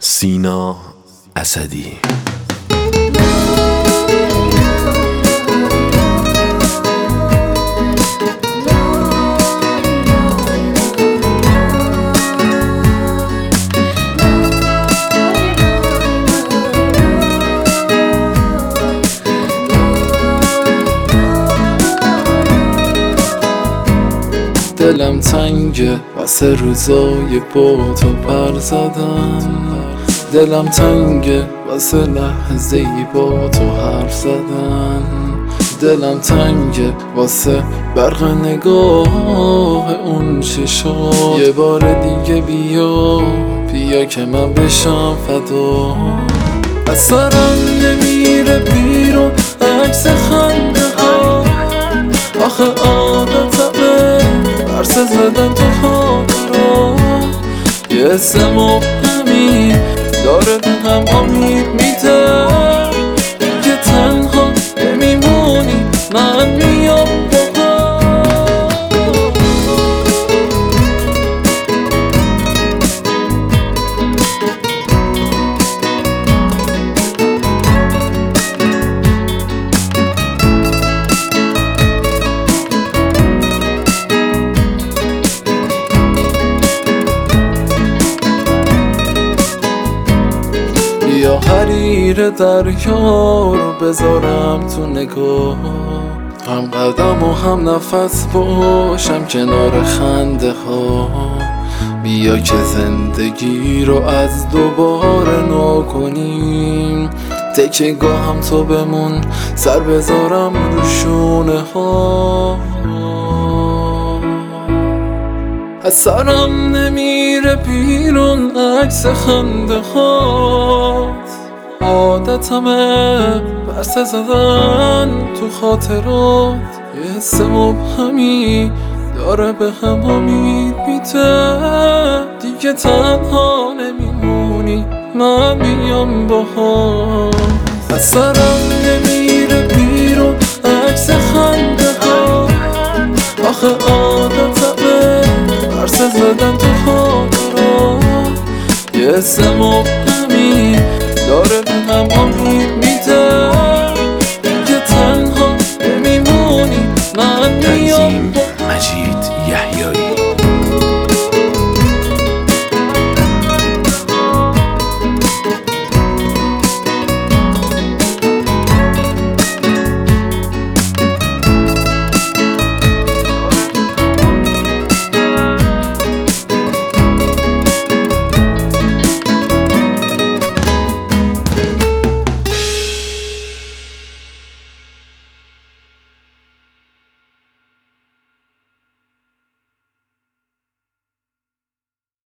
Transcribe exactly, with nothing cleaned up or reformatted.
سینا اسدی. دلم تنگه واسه روزای با تو پر زدن، دلم تنگه واسه لحظه ای با تو حرف زدن، دلم تنگه واسه برق نگاه اون چشا. یه بار دیگه بیا بیا که من بشم فدا. از سرم نمیره بیرون عکس خنده ها، آخه عادتمه عرصه زدن تو خاطرها. یه اسم مبهمی داره به هم امید میده که تنها نمیمونی من میام با یا حریر دریا رو بذارم تو نگاه، هم قدم و هم نفس باشم کنار خنده ها. بیا که زندگی رو از دوباره نو کنیم، تکه گاهم تو بمون سر بذارم رو شونه ها. از سرم نمیره بیرون عکس خنده هات، عادتمه برسه زدن تو خاطرات. یه حس مبهمی داره به هم امید میده دیگه تنها نمیمونی من میام باهات. از سرم نمیره بیرون عکس خنده ها، آخه عادتمه برسه زدن تو خاطرات. یه اسم مبهمی داره به هم امید میده